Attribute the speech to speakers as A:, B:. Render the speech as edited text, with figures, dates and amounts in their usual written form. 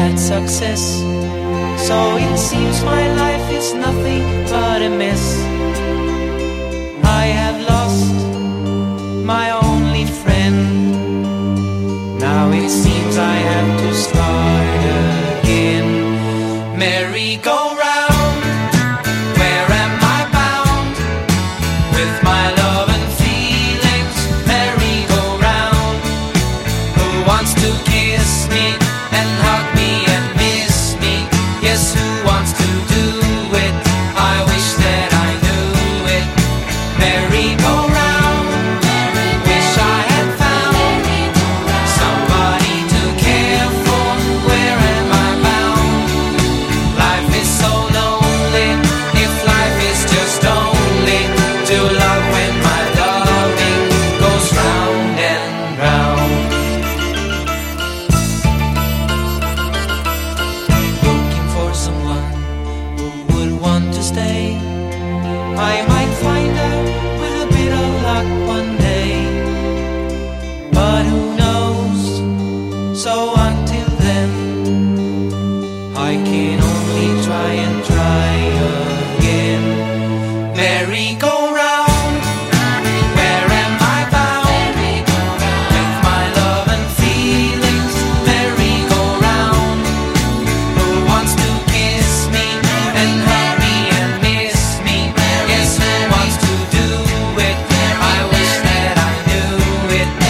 A: had success. So it seems my life is nothing but a mess. I have lost my only friend. Now it seems I have to start again. Merry-go-round, where am I bound? With my love and feelings, merry-go-round. Who wants to kiss me and hug me and miss me? Yes, who wants to do it? I wish that I knew it. Merry-go-round, wish I had found somebody to care for. Where am I bound? Life is so lonely. If life is just only to love when my loving goes round and round. Looking for someone who would want to stay. I might find her with a bit of luck one day, but who knows? So until then, I can only try and